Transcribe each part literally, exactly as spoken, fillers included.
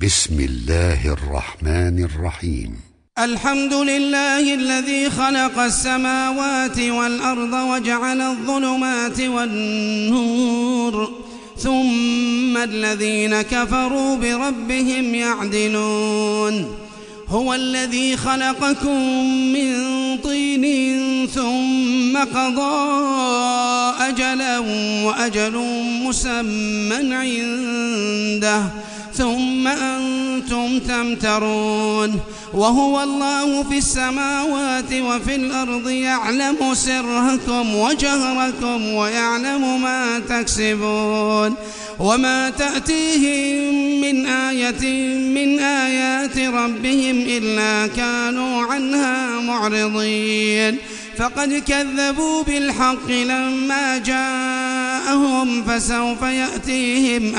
بسم الله الرحمن الرحيم. الحمد لله الذي خلق السماوات والأرض وجعل الظلمات والنور ثم الذين كفروا بربهم يعدلون. هو الذي خلقكم من طين ثم قضى أجلا وأجل مسمى عنده ثم أنتم تمترون. وهو الله في السماوات وفي الأرض يعلم سركم وجهركم ويعلم ما تكسبون. وما تأتيهم من آية من آيات ربهم إلا كانوا عنها معرضين. فقد كذبوا بالحق لما جاءهم فسوف يأتيهم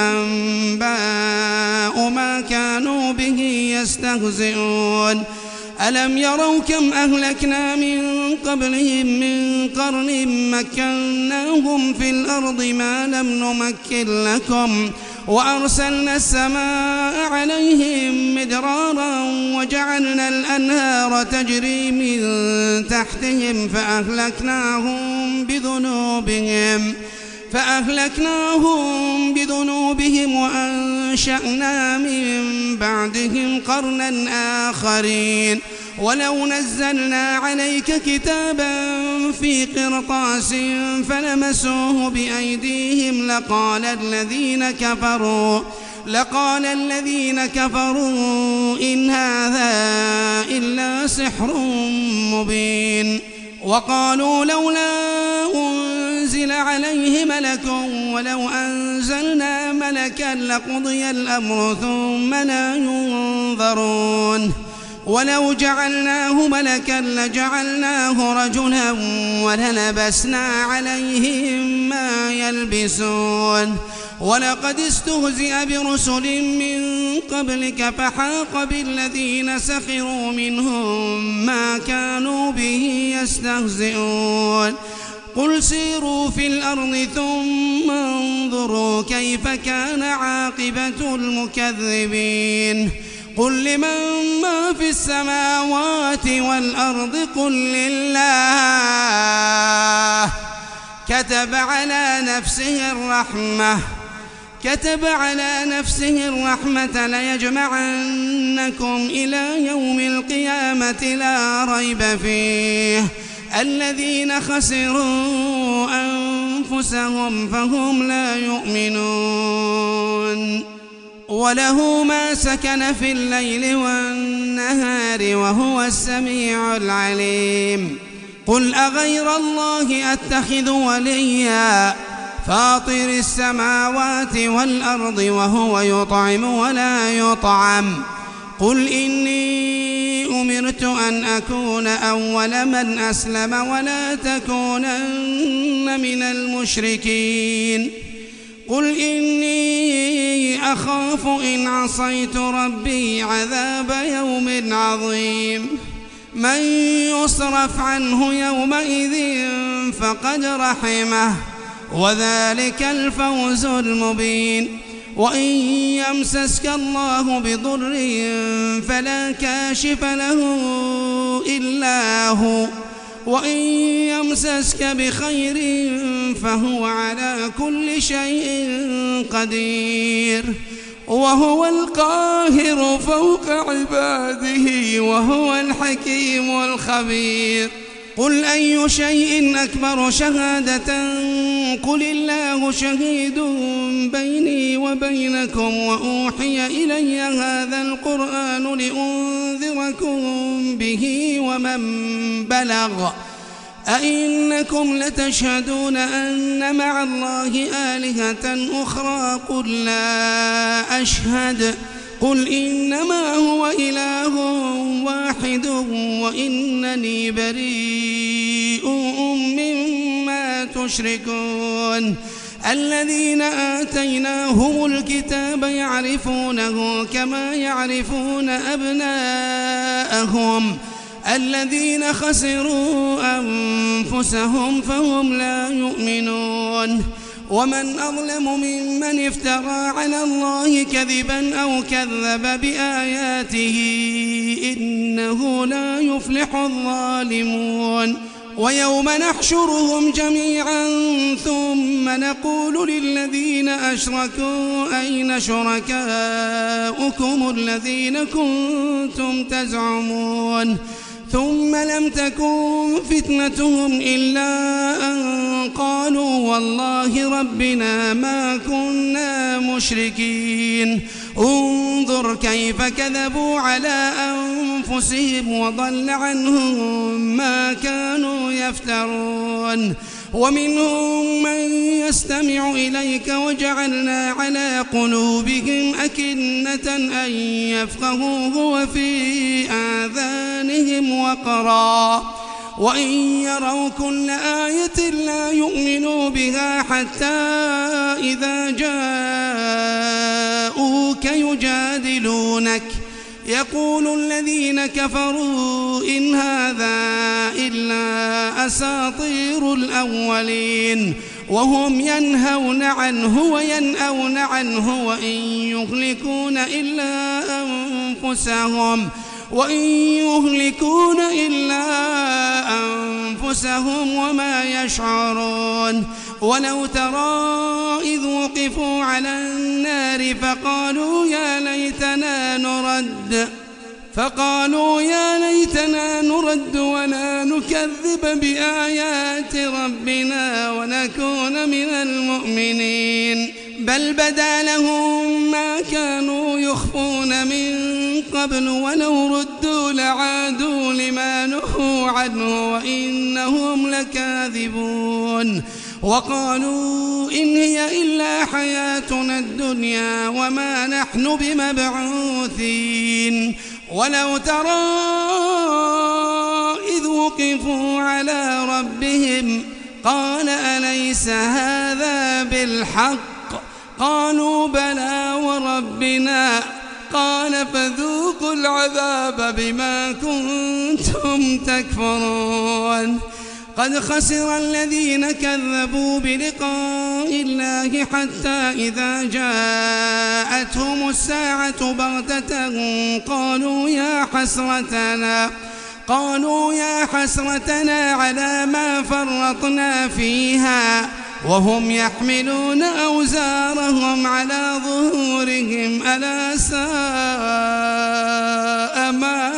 أنباء ما كانوا به يستهزئون. ألم يروا كم أهلكنا من قبلهم من قرن مكناهم في الأرض ما لم نمكن لكم وأرسلنا السماء عليهم مدرارا وجعلنا الأنهار تجري من تحتهم فأهلكناهم بذنوبهم فأهلكناهم بذنوبهم وأنشأنا من بعدهم قرنا آخرين. ولو نزلنا عليك كتابا في قرطاس فلمسوه بأيديهم لقال الذين كفروا لقال الذين كفروا إن هذا إلا سحر مبين. وقالوا لولا أنزل عليه ملك ولو أنزلنا ملكا لقضي الأمر ثم لا ينظرون. ولو جعلناه ملكا لجعلناه رجلا وللبسنا عليهم ما يلبسون. ولقد استهزئ برسل من قبلك فحاق بالذين سخروا منهم ما كانوا به يستهزئون. قل سيروا في الأرض ثم انظروا كيف كان عاقبة المكذبين. قل لمن ما في السماوات والأرض قل لله كتب على نفسه الرحمة كتب على نفسه الرحمة ليجمعنكم إلى يوم القيامة لا ريب فيه. الذين خسروا أنفسهم فهم لا يؤمنون. وله ما سكن في الليل والنهار وهو السميع العليم. قل أغير الله أتخذ وليا فاطر السماوات والأرض وهو يطعم ولا يطعم. قل إني أمرت أن أكون أول من أسلم ولا تكونن من المشركين. قل إني أخاف إن عصيت ربي عذاب يوم عظيم. من يصرف عنه يومئذ فقد رحمه وذلك الفوز المبين. وإن يمسسك الله بضر فلا كاشف له إلا هو وإن يمسسك بخير فهو على كل شيء قدير. وهو القاهر فوق عباده وهو الحكيم الخبير. قل أي شيء أكبر شهادة قل الله شهيد بيني وبينكم وأوحي إلي هذا القرآن لأنذركم به ومن بلغ. أئنكم لتشهدون أن مع الله آلهة أخرى قل لا أشهد قل إنما هو إله واحد وإنني بريء مما تشركون. الذين آتيناهم الكتاب يعرفونه كما يعرفون أبناءهم الذين خسروا أنفسهم فهم لا يؤمنون. ومن أظلم ممن افترى على الله كذبا أو كذب بآياته إنه لا يفلح الظالمون ويوم نحشرهم جميعا ثم نقول للذين أشركوا أين شركاؤكم الذين كنتم تزعمون ثم لم تكن فتنتهم إلا أن قالوا والله ربنا ما كنا مشركين انظر كيف كذبوا على أنفسهم وضل عنهم ما كانوا يفترون ومنهم من يستمع إليك وجعلنا على قلوبهم أكنة أن يفقهوه وفي آذانهم وقرا وإن يروا كل آية لا يؤمنوا بها حتى إذا جاءوك يجادلونك يقول الذين كفروا إن هذا إلا أساطير الأولين وهم ينهون عنه وينأون عنه وإن يهلكون إلا أنفسهم وإن يهلكون إلا أنفسهم وما يشعرون ولو ترى إذ وقفوا على النار فقالوا يا ليتنا نرد فقالوا يا ليتنا نرد ولا نكذب بآيات ربنا ونكون من المؤمنين بل بدا لهم ما كانوا يخفون من قبل ولو ردوا لعادوا لما نهوا عنه وإنهم لكاذبون وقالوا إن هي إلا حياتنا الدنيا وما نحن بمبعوثين ولو ترى إذ وقفوا على ربهم قال أليس هذا بالحق قالوا بلى وربنا قال فذوقوا العذاب بما كنتم تكفرون قد خسر الذين كذبوا بلقاء الله حتى إذا جاءتهم الساعة بغتة قالوا يا حسرتنا قالوا يا حسرتنا على ما فرطنا فيها وهم يحملون أوزارهم على ظهورهم ألا ساء ما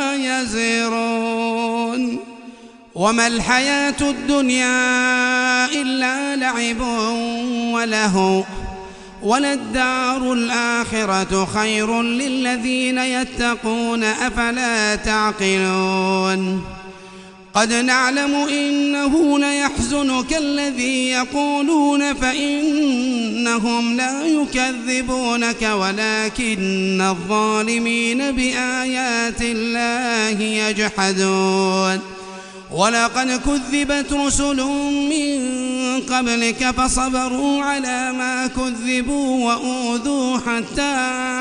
يزرون وما الحياة الدنيا إلا لعب ولهو وللدار الآخرة خير للذين يتقون أفلا تعقلون قد نعلم إنه ليحزنك الذي يقولون فإنهم لا يكذبونك ولكن الظالمين بآيات الله يجحدون ولقد كذبت رسل من قبلك فصبروا على ما كذبوا وأوذوا حتى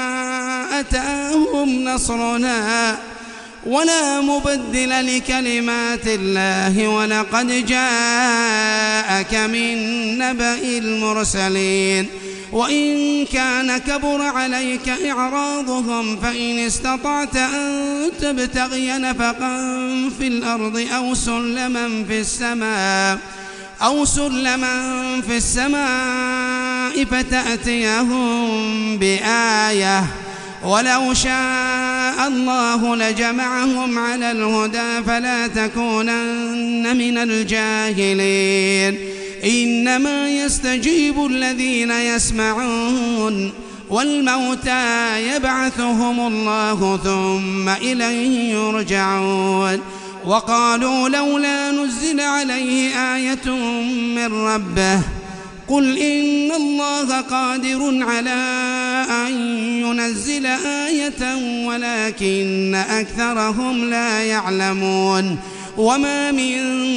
أتاهم نصرنا ولا مبدل لكلمات الله ولقد جاءك من نبأ المرسلين وإن كان كبر عليك إعراضهم فإن استطعت أن تبتغي نفقا في الأرض أو سلما في السماء أو سلما في السماء فتأتيهم بآية ولو شاء الله لجمعهم على الهدى فلا تكونن من الجاهلين إنما يستجيب الذين يسمعون والموتى يبعثهم الله ثم إليه يرجعون وقالوا لولا نزل عليه آية من ربه قل إن الله قادر على أن ينزل آية ولكن أكثرهم لا يعلمون وما من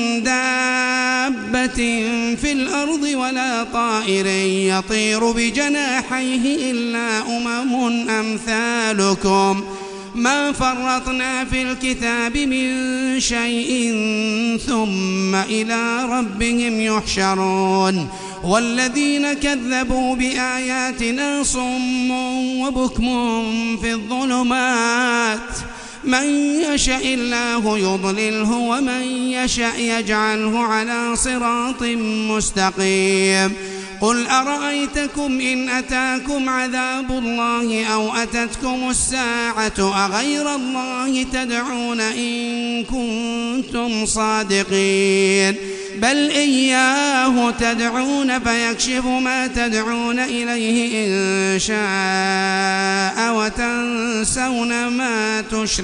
دابة في الأرض ولا طائر يطير بجناحيه إلا أمم أمثالكم ما فرطنا في الكتاب من شيء ثم إلى ربهم يحشرون والذين كذبوا بآياتنا صم وبكم في الظلمات من يشاء الله يضلله ومن يشاء يجعله على صراط مستقيم قل أرأيتكم إن أتاكم عذاب الله أو أتتكم الساعة أغير الله تدعون إن كنتم صادقين بل إياه تدعون فيكشف ما تدعون إليه إن شاء وتنسون ما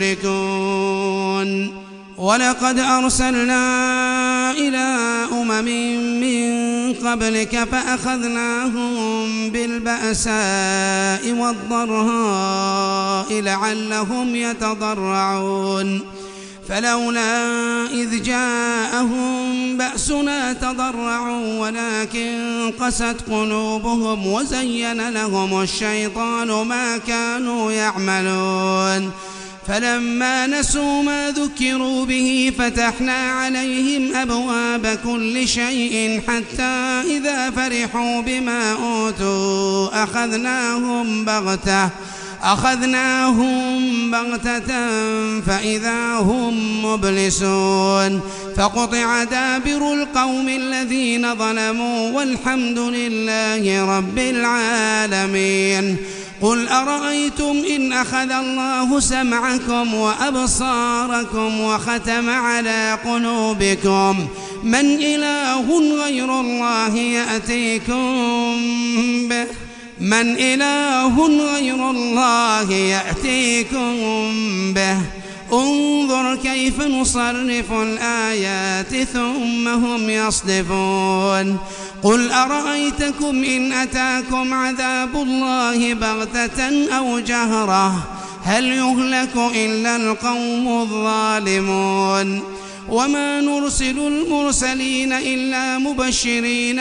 تشركون ولقد أرسلنا إلى أمم من قبلك فأخذناهم بالبأساء والضراء لعلهم يتضرعون فلولا إذ جاءهم بأسنا تضرعوا ولكن قست قلوبهم وزين لهم الشيطان ما كانوا يعملون فلما نسوا ما ذكروا به فتحنا عليهم أبواب كل شيء حتى إذا فرحوا بما أوتوا أخذناهم بغتة أخذناهم بغتة فإذا هم مبلسون فقطع دابر القوم الذين ظلموا والحمد لله رب العالمين قل أرأيتم إن أخذ الله سمعكم وأبصاركم وختم على قلوبكم من إله غير الله يأتيكم به من إله غير الله يأتيكم به انظر كيف نصرف الآيات ثم هم يصدفون قل أرأيتكم إن أتاكم عذاب الله بغتة أو جهرة هل يهلك إلا القوم الظالمون وما نرسل المرسلين إلا مبشرين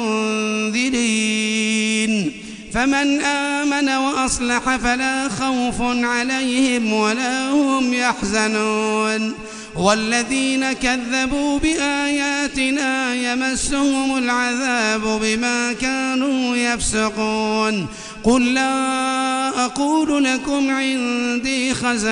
ومنذرين فمن آمن وأصلح فلا خوف عليهم ولا هم يحزنون والذين كذبوا بآياتنا يمسهم العذاب بما كانوا يفسقون قل لا أقول لكم عندي خزائن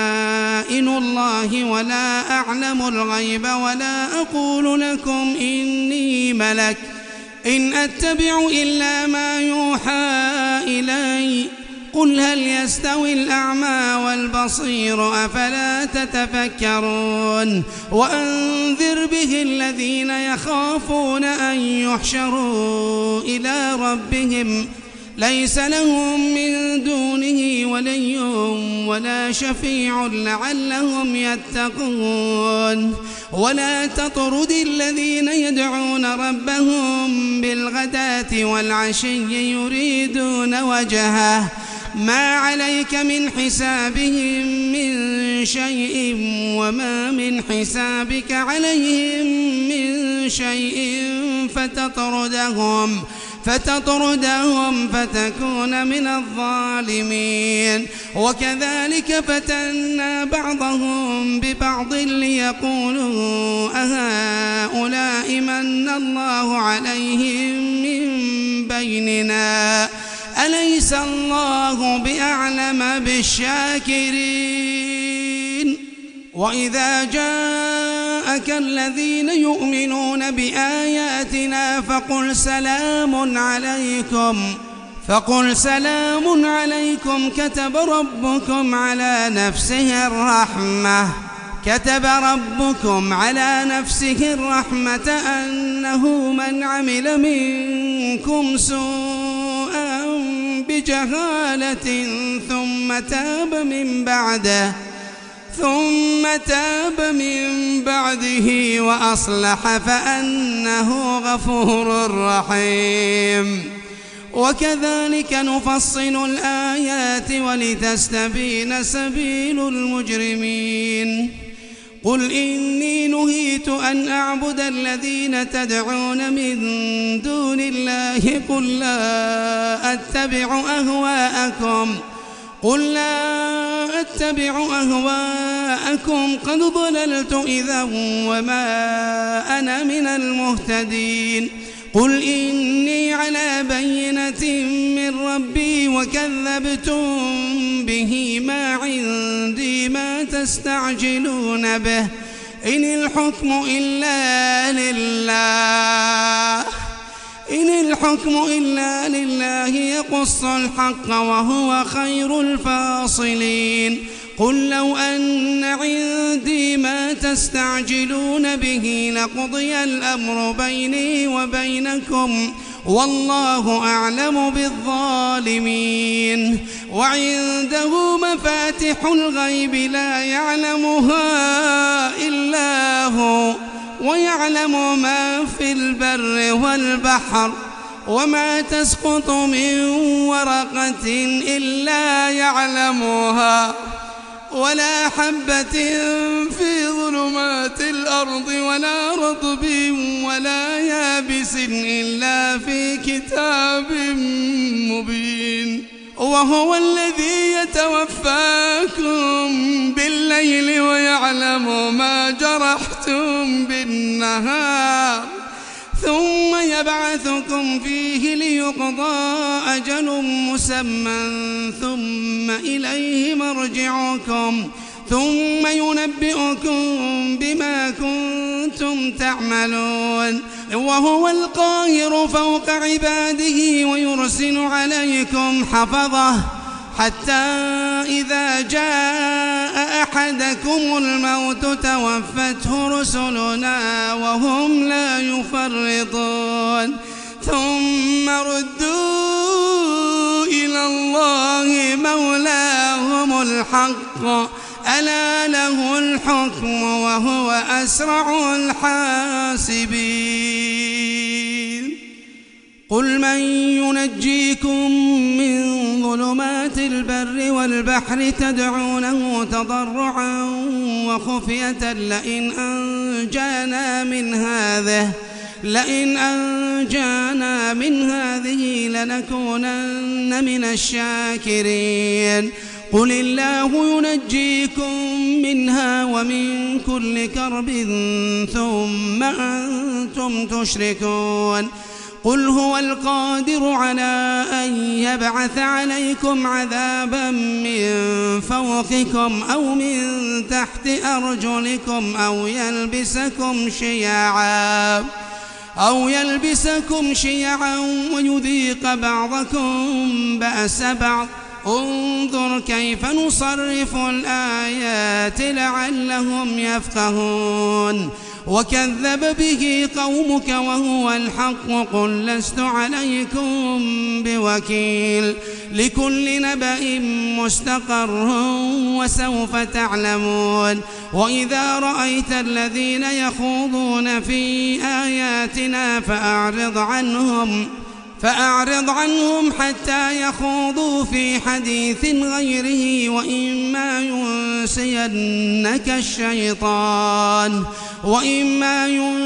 الله ولا أعلم الغيب ولا أقول لكم إني ملك إن أتبع إلا ما يوحى إلي قل هل يستوي الأعمى والبصير أفلا تتفكرون وأنذر به الذين يخافون أن يحشروا إلى ربهم ليس لهم من دونه ولي ولا شفيع لعلهم يتقون ولا تطرد الذين يدعون ربهم بالغداة والعشي يريدون وجهه ما عليك من حسابهم من شيء وما من حسابك عليهم من شيء فتطردهم فتطردهم فتكون من الظالمين وكذلك فتنا بعضهم ببعض ليقولوا أهؤلاء من الله عليهم من بيننا أليس الله بأعلم بالشاكرين وإذا جاءك الذين يؤمنون بآياتنا فقل سلام عليكم فقل سلام عليكم كتب ربكم على نفسه الرحمة كتب ربكم على نفسه الرحمة أنه من عمل منكم سوءا بجهالة ثم تاب من بعده ثم تاب من بعده وأصلح فأنه غفور رحيم وكذلك نفصل الآيات ولتستبين سبيل المجرمين قل إني نهيت أن أعبد الذين تدعون من دون الله قل لا أتبع أهواءكم قل لا أتبع أهواءكم قد ضللت إذا وما أنا من المهتدين قل إني على بينة من ربي وكذبتم به ما عندي ما تستعجلون به إن الحكم إلا لله إن الحكم إلا لله يقص الحق وهو خير الفاصلين قل لو أن عندي ما تستعجلون به لقضي الأمر بيني وبينكم والله أعلم بالظالمين وعنده مفاتح الغيب لا يعلمها إلا هو ويعلم ما في البر والبحر وما تسقط من ورقة إلا يعلمها ولا حبة في ظلمات الأرض ولا رطب ولا يابس إلا في كتاب مبين وهو الذي يتوفاكم بالليل ويعلم ما جرحتم بالنهار ثم يبعثكم فيه ليقضى أجل مسمى ثم إليه مرجعكم ثم ينبئكم بما كنتم تعملون وهو القاهر فوق عباده ويرسل عليكم حفظه حتى إذا جاء أحدكم الموت توفته رسلنا وهم لا يفرطون ثم ردوا إلى الله مولاهم الحق ألا له الحكم وهو أسرع الحاسبين قل من ينجيكم من ظلمات البر والبحر تدعونه تضرعا وخفية لئن أنجانا من هذه لئن أنجانا من هذه لنكونن من الشاكرين قل الله ينجيكم منها ومن كل كرب ثم أنتم تشركون قل هو القادر على أن يبعث عليكم عذابا من فوقكم أو من تحت أرجلكم أو يلبسكم شيعا أو يلبسكم شيعا ويذيق بعضكم بأس بعض انظر كيف نصرف الآيات لعلهم يفقهون وكذب به قومك وهو الحق قل لست عليكم بوكيل لكل نبأ مستقر وسوف تعلمون وإذا رأيت الذين يخوضون في آياتنا فأعرض عنهم فأعرض عنهم حتى يخوضوا في حديث غيره وإما ينسينك الشيطان وإما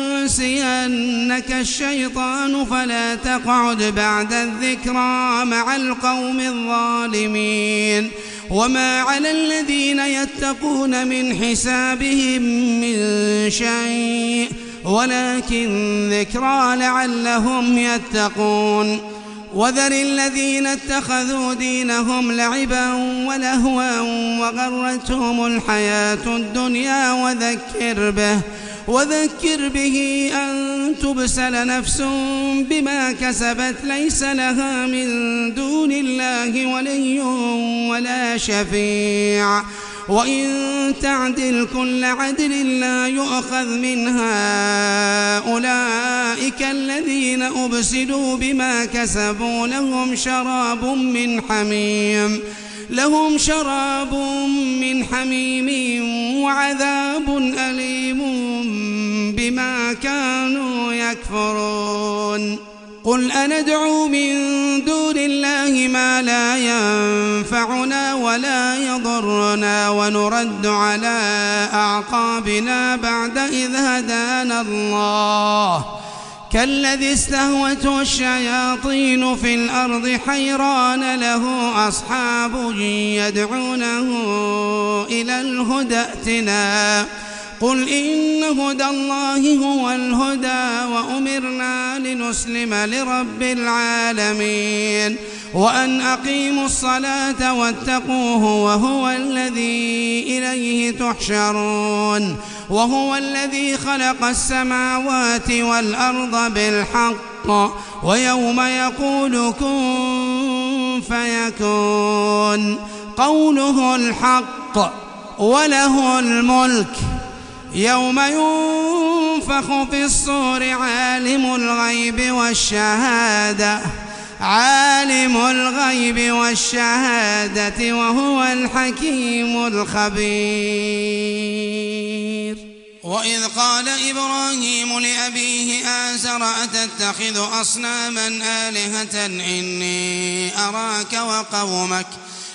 ينسينك الشيطان فلا تقعد بعد الذكرى مع القوم الظالمين وما على الذين يتقون من حسابهم من شيء ولكن ذكرى لعلهم يتقون وذر الذين اتخذوا دينهم لعبا ولهوا وغرتهم الحياة الدنيا وذكر به وذكر به أن تبسل نفس بما كسبت ليس لها من دون الله ولي ولا شفيع وإن تعدل كل عدل لا يؤخذ منها أولئك الذين أبسلوا بما كسبوا لهم شراب من حميم لهم شراب من حميم وعذاب أليم بما كانوا يكفرون قل أندعو من دون الله ما لا ينفعنا ولا يضرنا ونرد على أعقابنا بعد إذ هدانا الله كالذي استهوته الشياطين في الأرض حيران له أصحاب يدعونه إلى الهدى ائتنا قل إن هدى الله هو الهدى وأمرنا لنسلم لرب العالمين وأن أقيموا الصلاة واتقوه وهو الذي إليه تحشرون وهو الذي خلق السماوات والأرض بالحق ويوم يقول كن فيكون قوله الحق وله الملك يوم ينفخ في الصور عالم الغيب والشهادة عالم الغيب والشهادة وهو الحكيم الخبير. وإذ قال إبراهيم لأبيه آزر أتتخذ أصناما آلهة إني أراك وقومك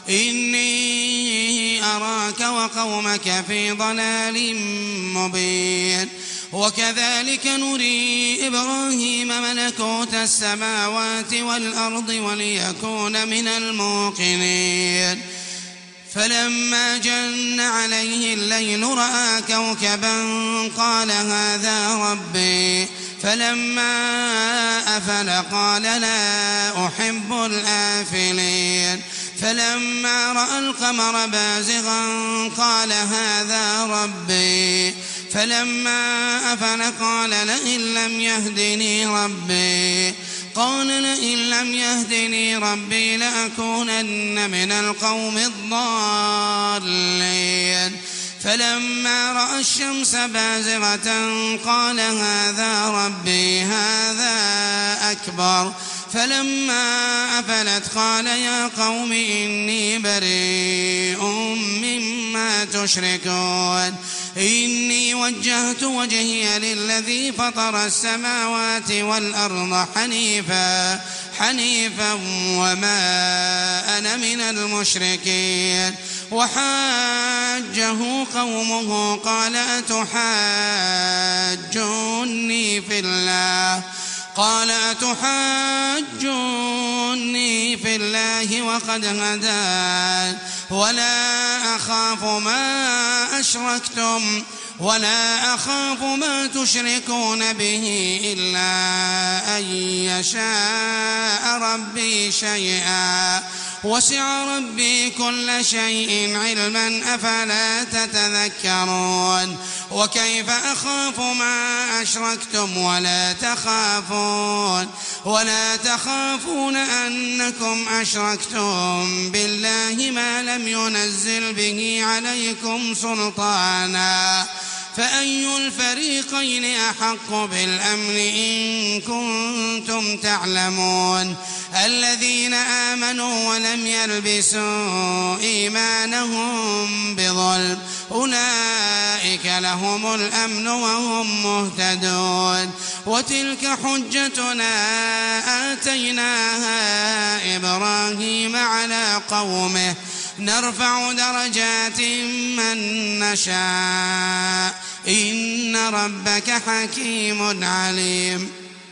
إني أراك وقومك في ضلال مبين وكذلك نري إبراهيم ملكوت السماوات والأرض وليكون من الموقنين فلما جن عليه الليل رأى كوكبا قال هذا ربي فلما أفل قال لا أحب الآفلين فلما رأى القمر بازغا قال هذا ربي فلما أفل قال لئن لم يهدني ربي قال لئن لم يهدني ربي لأكونن من القوم الضالين فلما رأى الشمس بازغة قال هذا ربي هذا أكبر فلما أفلت قال يا قوم إني بريء مما تشركون إني وجهت وجهي للذي فطر السماوات والأرض حنيفا حنيفا وما أنا من المشركين وحاجه قومه قال أتحاجوني في الله قال أتحاجوني في الله وقد هدان ولا أخاف ما أشركتم ولا أخاف ما تشركون به إلا أن يشاء ربي شيئا وسع ربي كل شيء علما أفلا تتذكرون وكيف أخاف ما أشركتم ولا تخافون ولا تخافون أنكم أشركتم بالله ما لم ينزل به عليكم سلطانا فأي الفريقين أحق بالأمن إن كنتم تعلمون الذين آمنوا ولم يلبسوا إيمانهم بظلم أولئك لهم الأمن وهم مهتدون وتلك حجتنا آتيناها إبراهيم على قومه نرفع درجات من نشاء إن ربك حكيم عليم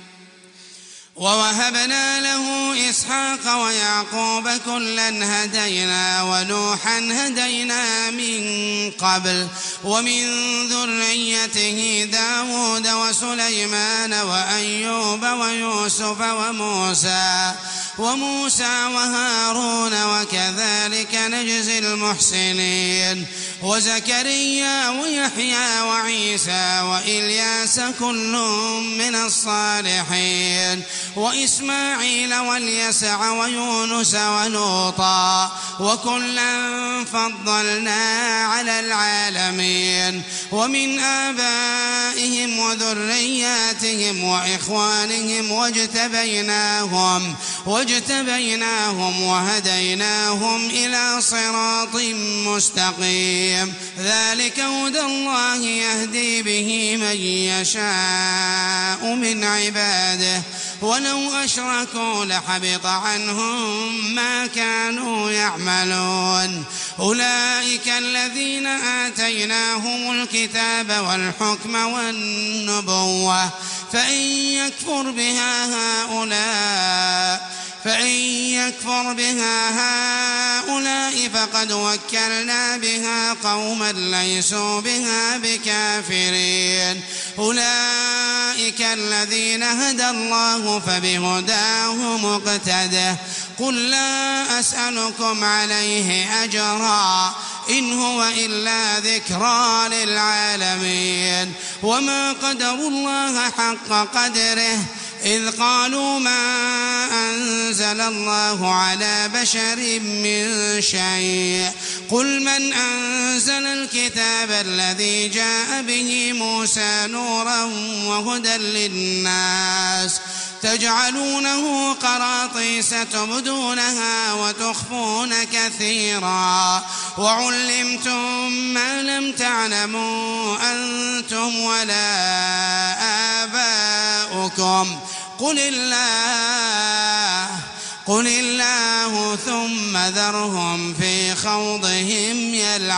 ووهبنا له إسحاق ويعقوب كلا هدينا ونوحا هدينا من قبل ومن ذريته داود وسليمان وأيوب ويوسف وموسى وموسى وهارون وكذلك نجزي المحسنين وزكريا ويحيى وعيسى وإلياس كل من الصالحين وإسماعيل واليسع ويونس ولوطا وكلا فضلنا على العالمين ومن آبائهم وذرياتهم وإخوانهم واجتبيناهم واجتبيناهم وهديناهم إلى صراط مستقيم ذلك هدى الله يهدي به من يشاء من عباده ولو أشركوا لحبط عنهم ما كانوا يعملون أولئك الذين آتيناهم الكتاب والحكم والنبوة فإن يكفر بها هؤلاء فإن يكفر بها هؤلاء فقد وكلنا بها قوما ليسوا بها بكافرين أولئك الذين هدى الله فبهداه مقتده قل لا أسألكم عليه أجرا إن هو إلا ذكرى للعالمين وما قدروا الله حق قدره إذ قالوا ما أنزل الله على بشر من شيء قل من أنزل الكتاب الذي جاء به موسى نورا وهدى للناس تجعلونه قراطيس تبدونها وتخفون كثيرا وعلمتم ما لم تعلموا أنتم ولا آباؤكم قل الله قل الله ثم ذرهم في خوضهم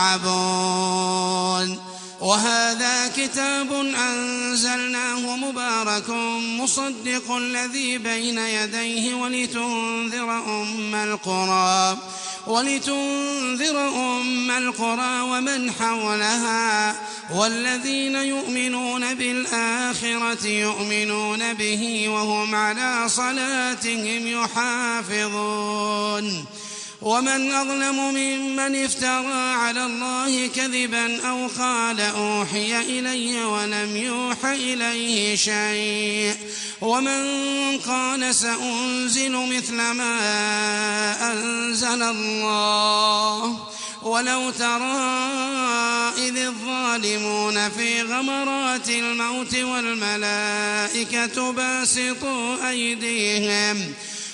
يلعبون وهذا كتاب أنزلناه مبارك مصدق الذي بين يديه ولتنذر أم القرى ولتنذر أم القرى ومن حولها والذين يؤمنون بالآخرة يؤمنون به وهم على صلاتهم يحافظون ومن أظلم ممن افترى على الله كذبا أو قال أوحي إلي ولم يوح إليه شيء ومن قال سأنزل مثل ما أنزل الله ولو ترى إذ الظالمون في غمرات الموت والملائكة باسطوا أيديهم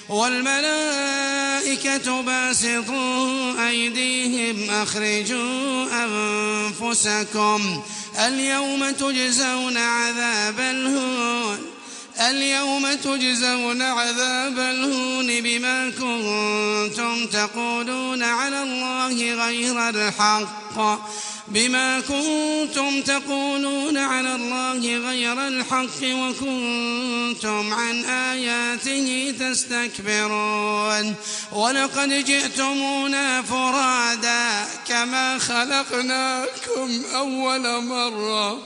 والملائكة باسطوا أيديهم أخرجوا أنفسكم اليوم تجزون عذاب الهون اليوم تجزون عذاب الهون بما كنتم تقولون على الله غير الحق بما كنتم تقولون على الله غير الحق وكنتم عن آياته تستكبرون ولقد جئتمونا فرادا كما خلقناكم أول مرة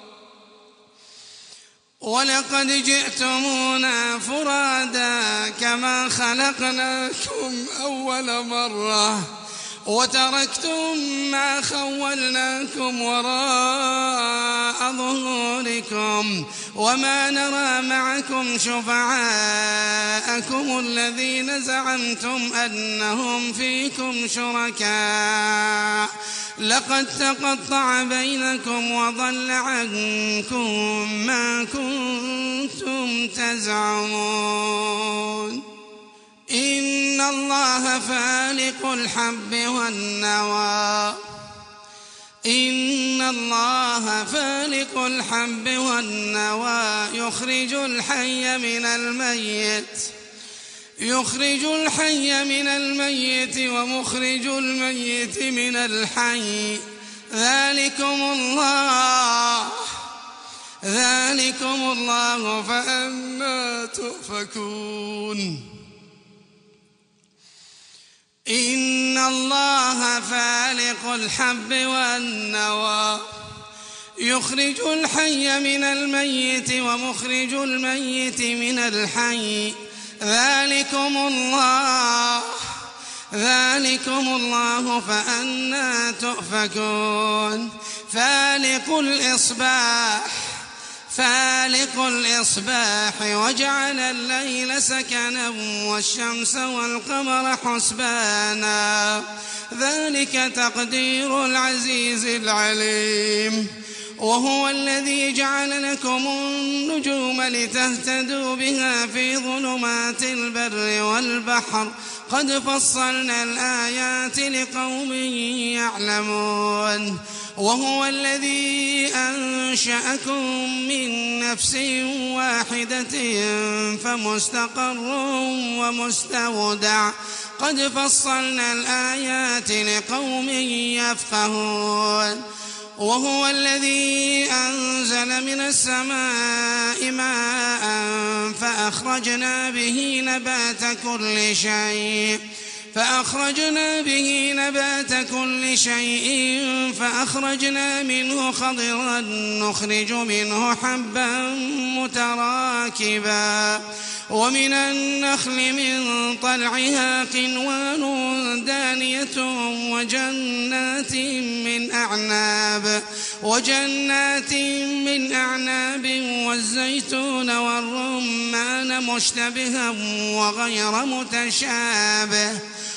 ولقد جئتمونا فرادا كما خلقناكم أول مرة وتركتم ما خولناكم وراء ظهوركم وما نرى معكم شفعاءكم الذين زعمتم أنهم فيكم شركاء لقد تقطع بينكم وضل عنكم ما كنتم تزعمون إن الله فالق الحب والنوى إن الله فالق الحب والنوى يخرج الحي من الميت يخرج الحي من الميت ومخرج الميت من الحي ذلكم الله ذلكم الله فأنى تؤفكون إن الله فالق الحب والنوى يخرج الحي من الميت ومخرج الميت من الحي ذلكم الله ذلكم الله فأنى تؤفكون فالق الإصباح فالق الإصباح وجعل الليل سكنا والشمس والقمر حسبانا ذلك تقدير العزيز العليم وهو الذي جعل لكم النجوم لتهتدوا بها في ظلمات البر والبحر قد فصلنا الآيات لقوم يعلمون وهو الذي أنشأكم من نفس واحدة فمستقر ومستودع قد فصلنا الآيات لقوم يفقهون وهو الذي أنزل من السماء ماء فأخرجنا به نبات كل شيء فأخرجنا به نبات كل شيء فأخرجنا منه خضرا نخرج منه حبا متراكبا ومن النخل من طلعها قنوان دانية وجنات من أعناب وجنات من أعناب والزيتون والرمان مشتبها وغير متشابه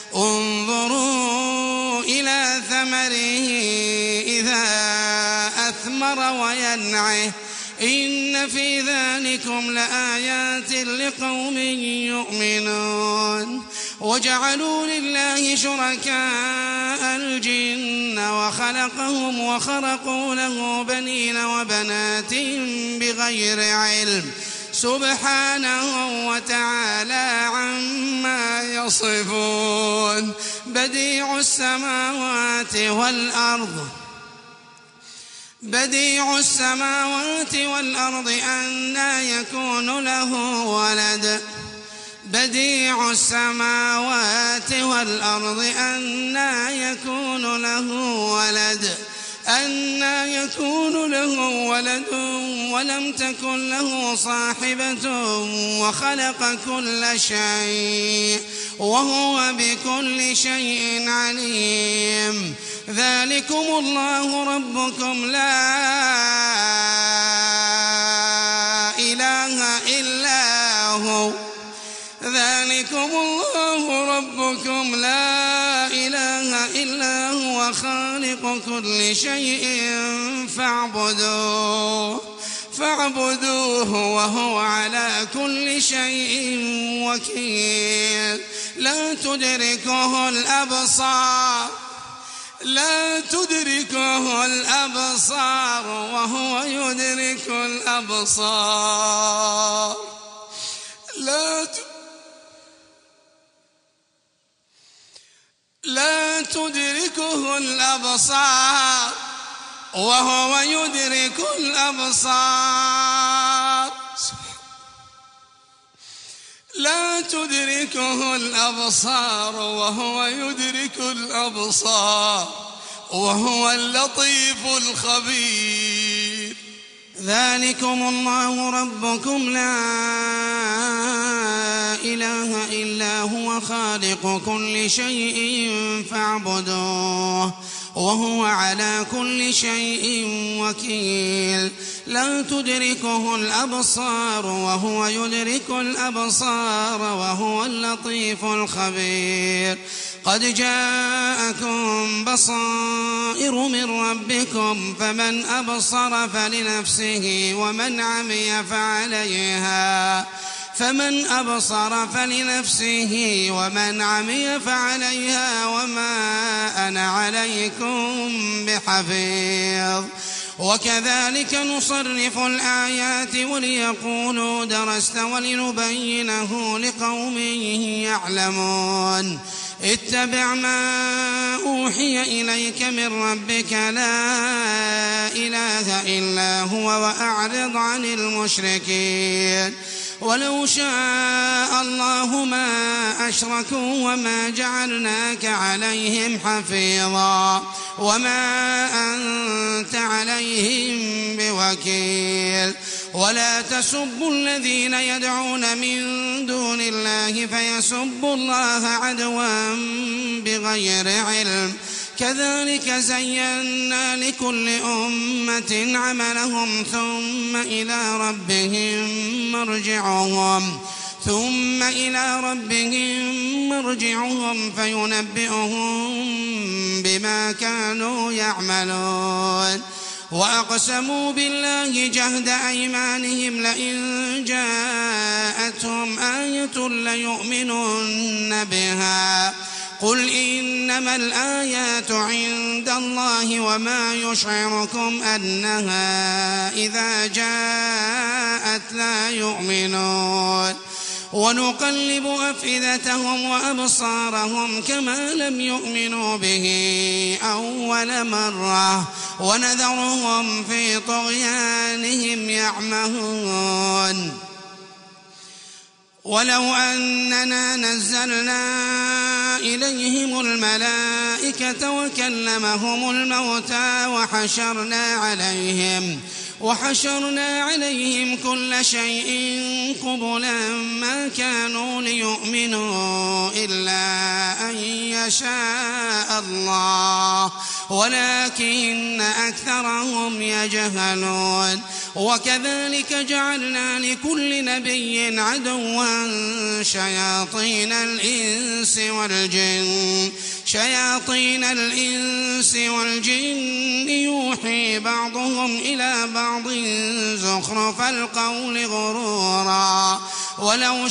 انظروا إلى ثمره إذا أثمر وينعه إن في ذلكم لآيات لقوم يؤمنون وجعلوا لله شركاء الجن وخلقهم وخرقوا له بنين وبنات بغير علم سبحانه وتعالى عما يصفون بديع السماوات والأرض بديع السماوات والأرض أنى يكون له ولد بديع السماوات والأرض أنى يكون له ولد أنى يكون له ولد ولم تكن له صاحبة وخلق كل شيء وهو بكل شيء عليم ذلكم الله ربكم لا إله إلا هو ذلكم الله ربكم لا إله إلا هو خالق كل شيء فاعبدوه فاعبدوه وهو على كل شيء وكيل لا تدركه الأبصار لا تدركه الأبصار وهو يدرك الأبصار لا ت... لا تدركه الأبصار وهو يدرك الأبصار لا تدركه الأبصار وهو يدرك الأبصار وهو اللطيف الخبير ذلكم الله ربكم لا إله إلا هو خالق كل شيء فاعبدوه وهو على كل شيء وكيل لا تدركه الأبصار وهو يدرك الأبصار وهو اللطيف الخبير قد جاءكم بصائر من ربكم فمن أبصر فلنفسه ومن عمي فعليها فمن أبصر فلنفسه ومن عمي فعليها وما أنا عليكم بحفيظ وكذلك نصرف الآيات وليقولوا درست ولنبينه لقوم يعلمون اتبع ما أوحي إليك من ربك لا إله إلا هو وأعرض عن المشركين ولو شاء الله ما أشركوا وما جعلناك عليهم حفيظا وما أنت عليهم بوكيل ولا تسبوا الذين يدعون من دون الله فيسبوا الله عدوا بغير علم كذلك زينا لكل أمة عملهم ثم إلى ربهم مرجعهم ثم إلى ربهم مرجعهم فينبئهم بما كانوا يعملون وأقسموا بالله جهد أيمانهم لئن جاءتهم آية ليؤمنن بها قل إنما الآيات عند الله وما يشعركم أنها إذا جاءت لا يؤمنون ونقلب أفئدتهم وأبصارهم كما لم يؤمنوا به أول مرة ونذرهم في طغيانهم يعمهون ولو أننا نزلنا إليهم الملائكة وكلمهم الموتى وحشرنا عليهم وحشرنا عليهم كل شيء قبلا ما كانوا ليؤمنوا إلا أن يشاء الله ولكن أكثرهم يجهلون وكذلك جعلنا لكل نبي عدوا شياطين الإنس والجن شياطين الإنس والجن يوحي بعضهم إلى بعض زخرف القول غرورا ولو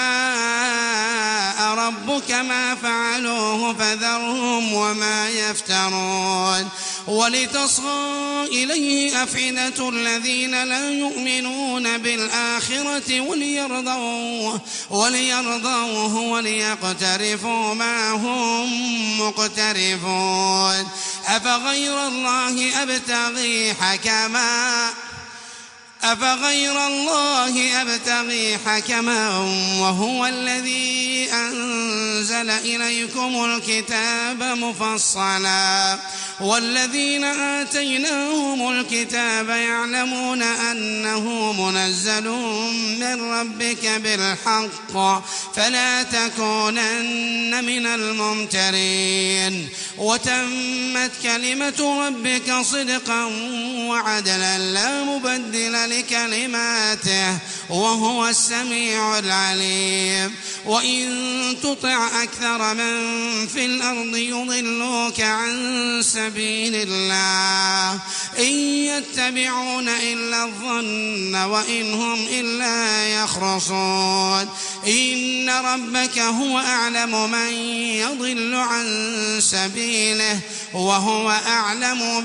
شاء ربك ما فعلوه فذرهم وما يفترون ولتصغى إليه أفئدة الذين لا يؤمنون بالآخرة وليرضوه, وليرضوه وليقترفوا ما هم مقترفون أفغير الله أبتغي حكما أفغير الله أبتغي حكما وهو الذي أنزل إليكم الكتاب مفصلا والذين آتيناهم الكتاب يعلمون أنه منزل من ربك بالحق فلا تكونن من الممترين وتمت كلمة ربك صدقا وعدلا لا مبدل لكلماته وهو السميع العليم وإن تطع أكثر من في الأرض يضلوك عن سبيل الله إن يتبعون إلا الظن وإن هم إلا يخرصون إن ربك هو أعلم من يضل عن سبيله وهو أعلم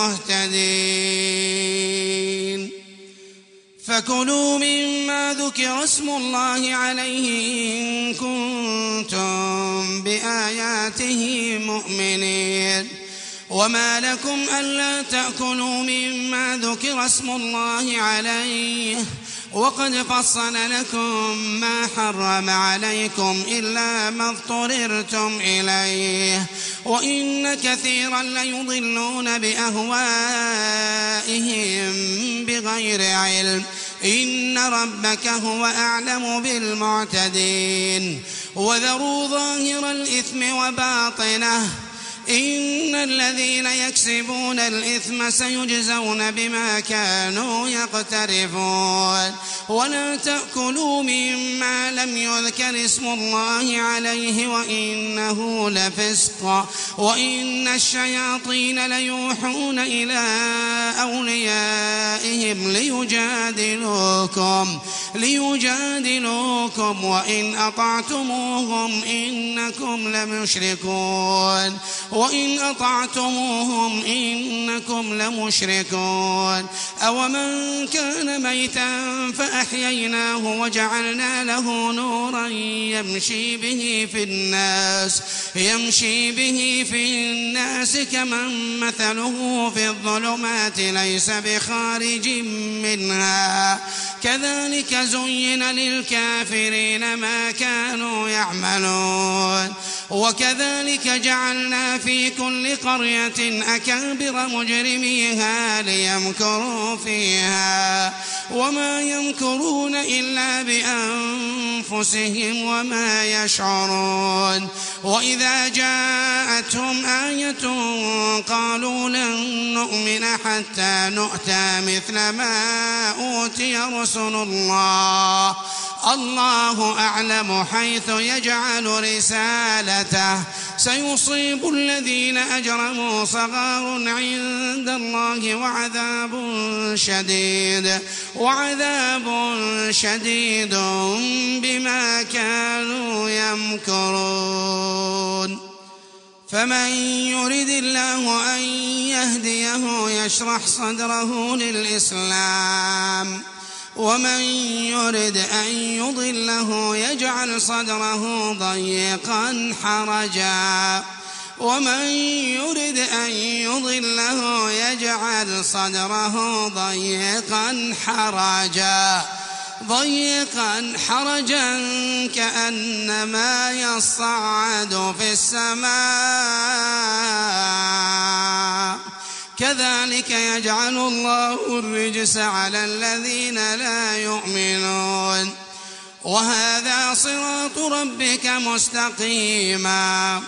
بالمهتدين فكلوا مما ذكر اسم الله عليه إن كنتم بآياته مؤمنين وما لكم ألا تأكلوا مما ذكر اسم الله عليه وقد فصل لكم ما حرم عليكم إلا ما اضطررتم إليه وإن كثيرا ليضلون بأهوائهم بغير علم إن ربك هو أعلم بالمعتدين وذروا ظاهر الإثم وباطنه إن الذين يكسبون الإثم سيجزون بما كانوا يقترفون ولا تأكلوا مما لم يذكر اسم الله عليه وإنه لفسق وإن الشياطين ليوحون إلى أوليائهم ليجادلوكم ليجادلوكم وإن أطعتموهم إنكم لمشركون وإن أطعتموهم إنكم لمشركون أومن كان ميتا فأحييناه وجعلنا له نورا يمشي به في الناس يمشي به في الناس كمن مثله في الظلمات ليس بخارج منها كذلك زين للكافرين ما كانوا يعملون وكذلك جعلنا في كل قرية أكابر مجرميها ليمكروا فيها وما يمكرون إلا بأنفسهم وما يشعرون وإذا جاءتهم آية قالوا لن نؤمن حتى نؤتى مثل ما أوتي رسل الله الله أعلم حيث يجعل رسالته سيصيب الذين أجرموا صغار عند الله وعذاب شديد وعذاب شديد بما كانوا يمكرون فمن يرد الله أن يهديه يشرح صدره للإسلام ومن يرد أن يضله يجعل صدره ضيقا حرجا ومن يرد أن يضله يجعل صدره ضيقا حرجا ضيقا حرجا كأنما يصعد في السماء كذلك يجعل الله الرجس على الذين لا يؤمنون وهذا صراط ربك مستقيما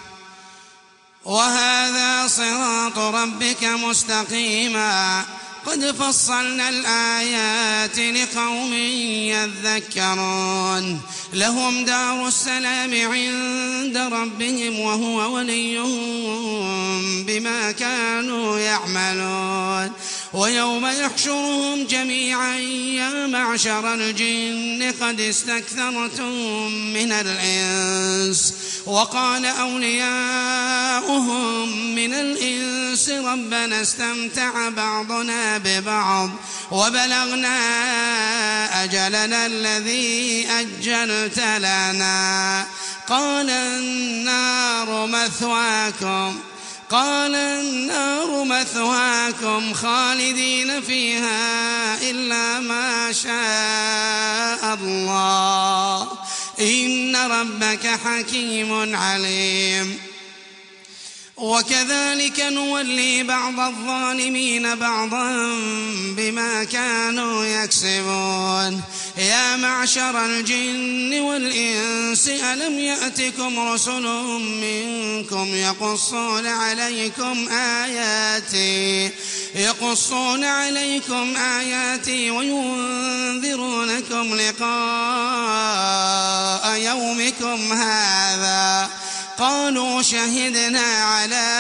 وهذا صراط ربك مستقيما قد فصلنا الآيات لقوم يذكرون لهم دار السلام عند ربهم وهو وليهم بما كانوا يعملون ويوم يحشرهم جميعا يا معشر الجن قد استكثرتم من الإنس وقال أولياؤهم من الإنس ربنا استمتع بعضنا ببعض وبلغنا أجلنا الذي أجلت لنا قال النار مثواكم قال النار مثواكم خالدين فيها إلا ما شاء الله إن ربك حكيم عليم وكذلك نولي بعض الظالمين بعضا بما كانوا يكسبون يا معشر الجن والإنس ألم يأتكم رسل منكم يقصون عليكم آياتي يقصون عليكم آياتي وينذرونكم لقاء يومكم هذا قالوا شهدنا على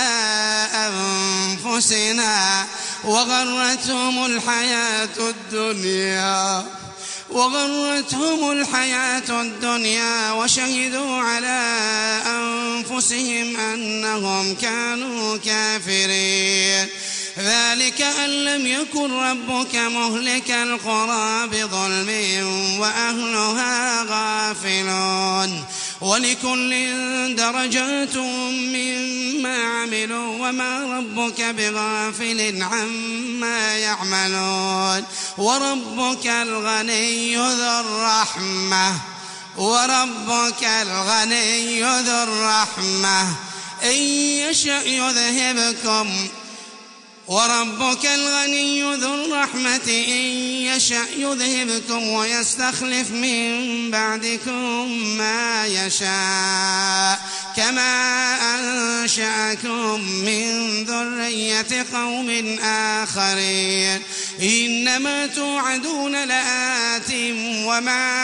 أنفسنا وغرتهم الحياة الدنيا وغرتهم الحياة الدنيا وشهدوا على أنفسهم أنهم كانوا كافرين ذلك أن لم يكن ربك مهلك القرى بظلم وأهلها غافلون ولكل درجات مما عملوا وما ربك بغافل عما يعملون وربك الغني ذو الرحمة وربك الغني ذو الرحمة إن يشأ يذهبكم وربك الغني ذو الرحمة إن يشأ يذهبكم ويستخلف من بعدكم ما يشاء كما أنشأكم من ذرية قوم آخرين إنما توعدون لآت وما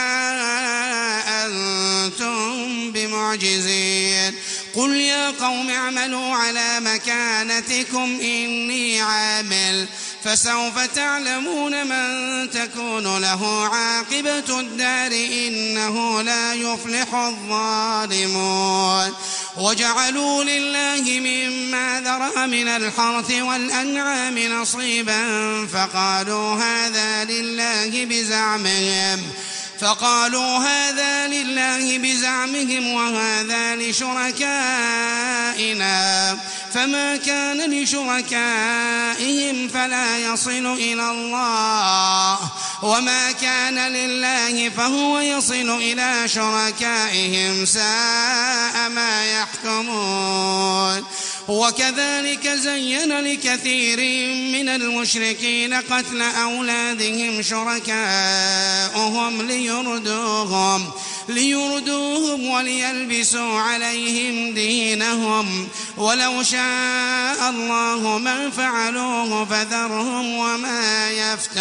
أنتم بمعجزين قل يا قوم اعملوا على مكانتكم إني عامل فسوف تعلمون من تكون له عاقبة الدار إنه لا يفلح الظالمون وجعلوا لله مما ذرأ من الحرث والأنعام نصيبا فقالوا هذا لله بزعمهم فقالوا هذا لله بزعمهم وهذا لشركائنا فما كان لشركائهم فلا يصل إلى الله وما كان لله فهو يصل إلى شركائهم ساء ما يحكمون وكذلك زين لكثير من المشركين قتل أولادهم شركاؤهم ليردوهم ليردوهم وليلبسوا عليهم دينهم ولو شاء الله ما فعلوه فذرهم وما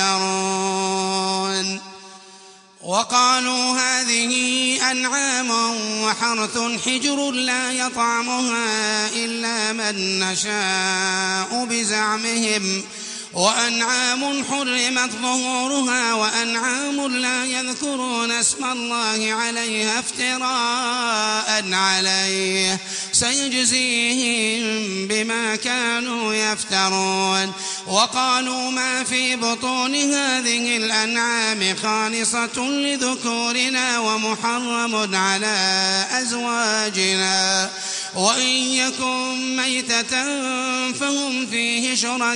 يفترون وقالوا هذه أنعام وحرث حجر لا يطعمها إلا من نشاء بزعمهم وأنعام حرمت ظهورها وأنعام لا يذكرون اسم الله عليها افتراء عليه سيجزيهم بما كانوا يفترون وقالوا ما في بطون هذه الأنعام خالصة لذكورنا ومحرم على أزواجنا وإن يكن ميتة فهم فيه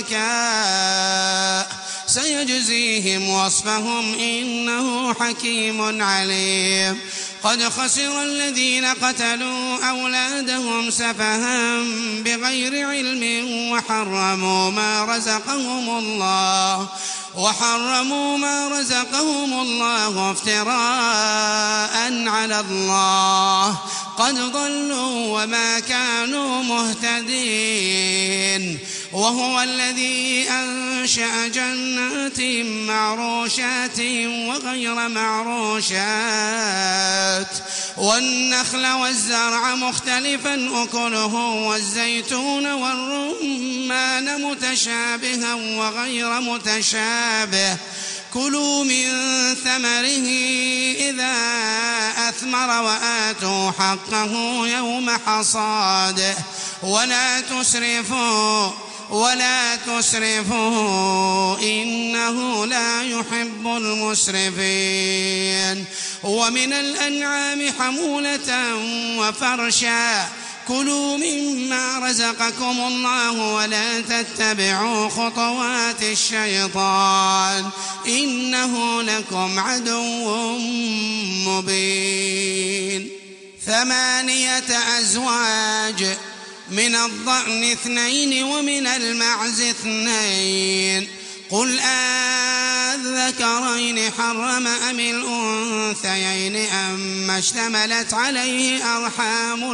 شركاء سيجزيهم وصفهم إنه حكيم عليم قد خسر الذين قتلوا أولادهم سفها بغير علم وحرموا ما رزقهم الله وحرموا ما رزقهم الله افتراء على الله قد ضلوا وما كانوا مهتدين وهو الذي أنشأ جنات معروشات وغير معروشات والنخل والزرع مختلفا أكله والزيتون والرمان متشابها وغير متشابه كلوا من ثمره إذا أثمر وآتوا حقه يوم حصاده ولا تسرفوا ولا تسرفوا إنه لا يحب المسرفين ومن الأنعام حمولة وفرشا كلوا مما رزقكم الله ولا تتبعوا خطوات الشيطان إنه لكم عدو مبين ثمانية أزواج من الضأن اثنين ومن المعز اثنين قل أذكرين حرم أم الأنثيين أما اشتملت عليه أرحام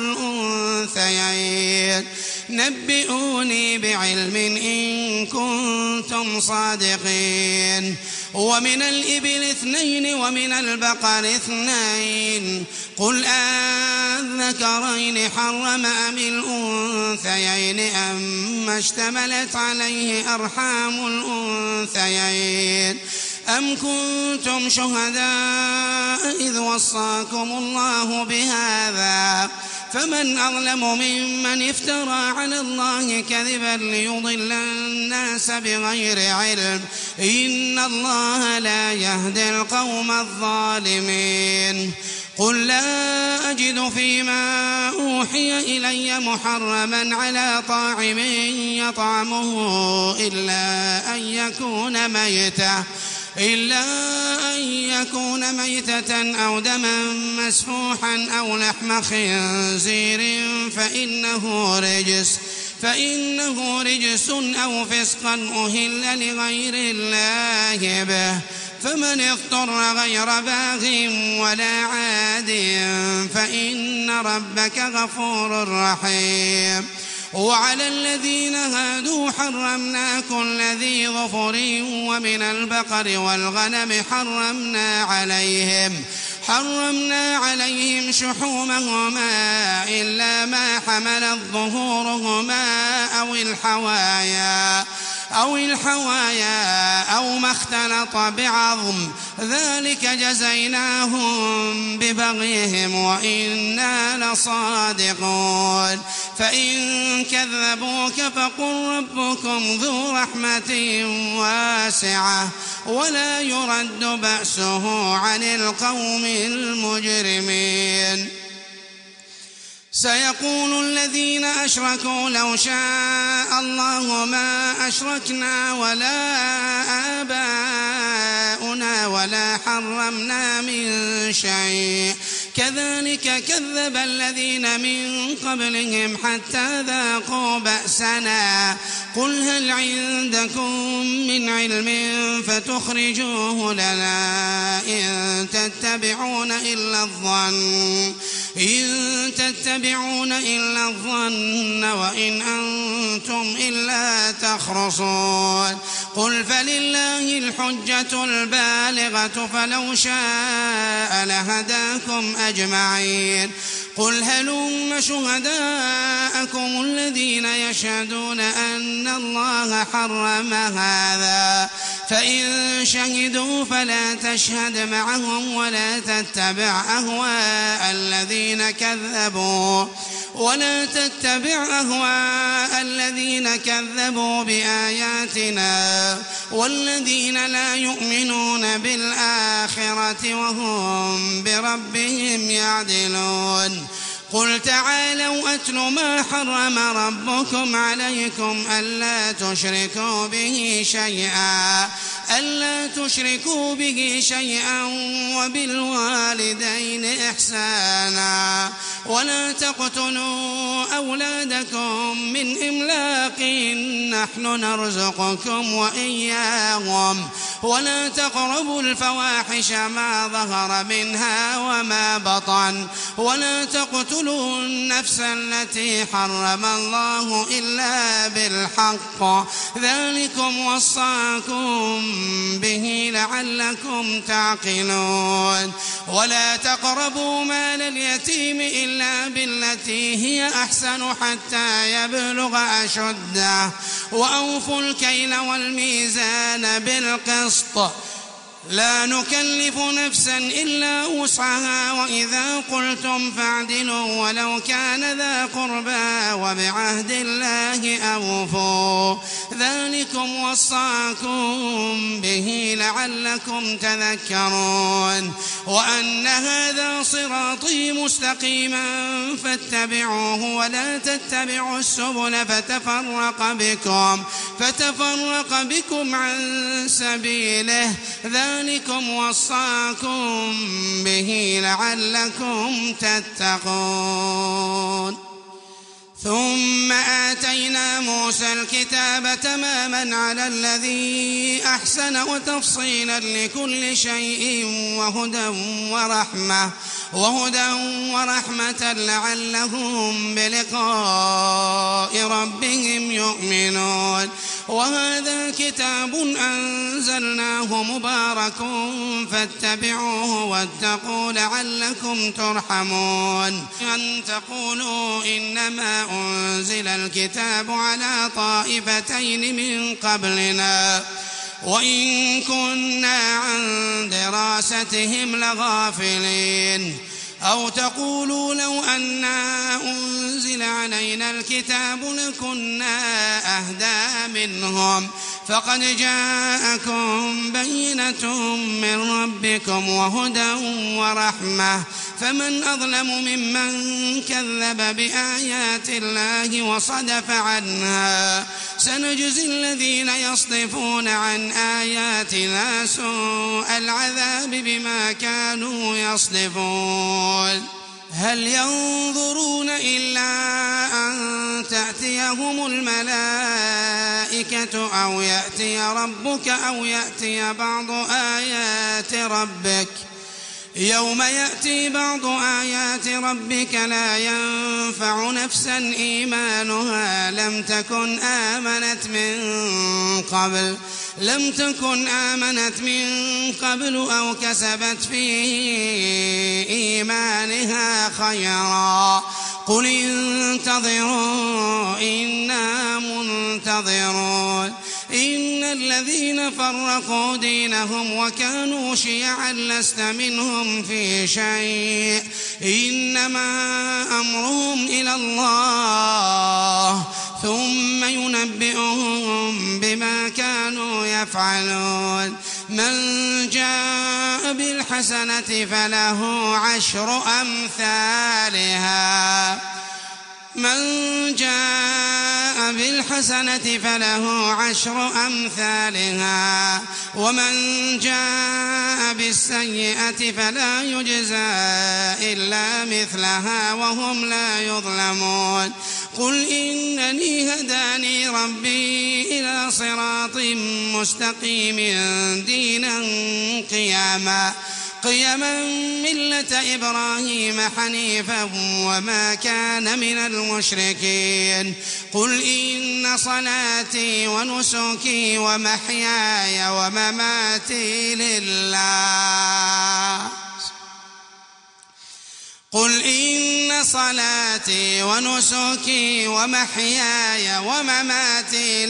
الأنثيين نبئوني بعلم إن كنتم صادقين ومن الإبل اثنين ومن البقر اثنين قل أذكرين حرم أم الأنثيين أما اشتملت عليه أرحام الأنثيين أم كنتم شهداء إذ وصاكم الله بهذا فمن أظلم ممن افترى على الله كذبا ليضل الناس بغير علم إن الله لا يهدي القوم الظالمين قل لا أجد فيما أوحي إلي محرما على طاعم يطعمه إلا أن يكون ميتة إلا أن يكون ميتة أو دما مسفوحا أو لحم خنزير فإنه رجس فإنه رجس أو فسقا أهل لغير الله به فمن اضطر غير باغ ولا عاد فإن ربك غفور رحيم وعلى الذين هادوا حرمنا كل ذي ظفر ومن البقر والغنم حرمنا عليهم حرمنا عليهم شحومهما إلا ما حملت ظهورهما أو الحوايا أو الحوايا أو ما اختلط بعظم ذلك جزيناهم ببغيهم وإنا لصادقون فإن كذبوك فقل ربكم ذو رحمة واسعة ولا يرد بأسه عن القوم المجرمين سيقول الذين أشركوا لو شاء الله ما أشركنا ولا آباؤنا ولا حرمنا من شيء كذلك كذب الذين من قبلهم حتى ذاقوا بأسنا قل هل عندكم من علم فتخرجوه لنا إن تتبعون إلا الظن إن تتبعون إلا الظن وإن أنتم إلا تخرصون قل فلله الحجة البالغة فلو شاء لهداكم أجمعين قل هلم شهداءكم الذين يشهدون أن الله حرم هذا فإن شهدوا فلا تشهد معهم ولا تتبع أهواء الذين كذبوا ولا تتبع أهواء الذين كذبوا بآياتنا والذين لا يؤمنون بالآخرة وهم بربهم يعدلون قل تعالوا أتل ما حرم ربكم عليكم ألا تشركوا به شيئا ألا تشركوا به شيئا وبالوالدين إحسانا ولا تقتلوا أولادكم من إملاق نحن نرزقكم وإياهم ولا تقربوا الفواحش ما ظهر منها وما بطن ولا تقتلوا النفس التي حرم الله إلا بالحق ذلكم وصاكم به لعلكم تعقلون ولا تقربوا مال اليتيم إلا بالتي هي أحسن حتى يبلغ أشده وأوفوا الكيل والميزان بالقسط لا نكلف نفسا إلا وسعها وإذا قلتم فاعدلوا ولو كان ذا قربى وبعهد الله أوفوا ذلكم وصاكم به لعلكم تذكرون وأن هذا صراطي مستقيما فاتبعوه ولا تتبعوا السبل فتفرق بكم فتفرق بكم عن سبيله ذلكم وصاكم به لعلكم تتقون ثم آتينا موسى الكتاب تماما على الذي أحسن وتفصيلا لكل شيء وهدى ورحمة وهدى ورحمة لعلهم بلقاء ربهم يؤمنون وهذا كتاب أنزلناه مبارك فاتبعوه واتقوا لعلكم ترحمون أن تقولوا إنما أنزل الكتاب على طائفتين من قبلنا وإن كنا عن دراستهم لغافلين أو تقولوا لو أنا أنزل علينا الكتاب لكنا أهدى منهم فقد جاءكم بينة من ربكم وهدى ورحمة فمن أظلم ممن كذب بآيات الله وصدف عنها سنجزي الذين يصدفون عن آياتنا سوء العذاب بما كانوا يصدفون هل ينظرون إلا أن تأتيهم الملائكة أو يأتي ربك أو يأتي بعض آيات ربك يوم يأتي بعض آيات ربك لا ينفع نفسا إيمانها لم تكن آمنت من قبل لم تكن آمنت من قبل أو كسبت في إيمانها خيرا قل انتظروا إنا منتظرون إن الذين فرقوا دينهم وكانوا شيعا لست منهم في شيء إنما أمرهم إلى الله ثم ينبئهم بما كانوا يفعلون من جاء بالحسنة فله عشر أمثالها من جاء بالحسنة فله عشر أمثالها ومن جاء بالسيئة فلا يجزى إلا مثلها وهم لا يظلمون قل إنني هداني ربي إلى صراط مستقيم دينا قياما قيما ملة إبراهيم حنيفا وما كان من المشركين قل إن صلاتي ونسكي ومحياي ومماتي لله قل إن صلاتي ونسكي ومحياي ومماتي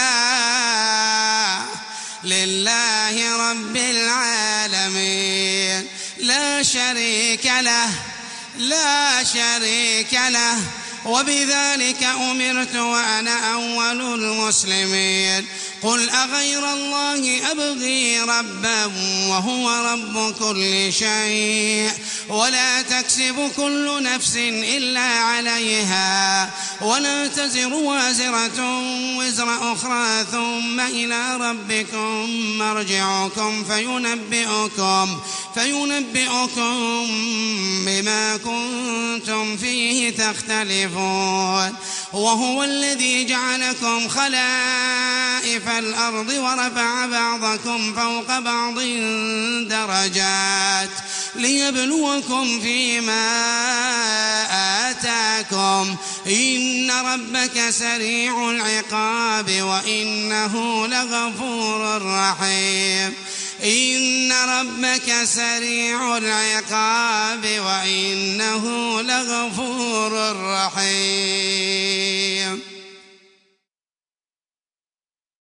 لله لله رب العالمين لا شريك له لا شريك له وبذلك أمرت وأنا أول المسلمين قل أغير الله أبغي ربا وهو رب كل شيء ولا تكسب كل نفس إلا عليها ولا تزر وازرة وزر أخرى ثم إلى ربكم مرجعكم فينبئكم فينبئكم بما كنتم فيه تختلفون وهو الذي جعلكم خلائف الأرض ورفع بعضكم فوق بعض درجات ليبلوكم فيما آتاكم إن ربك سريع العقاب وإنه لغفور رحيم إن ربك سريع العقاب وإنه لغفور رحيم.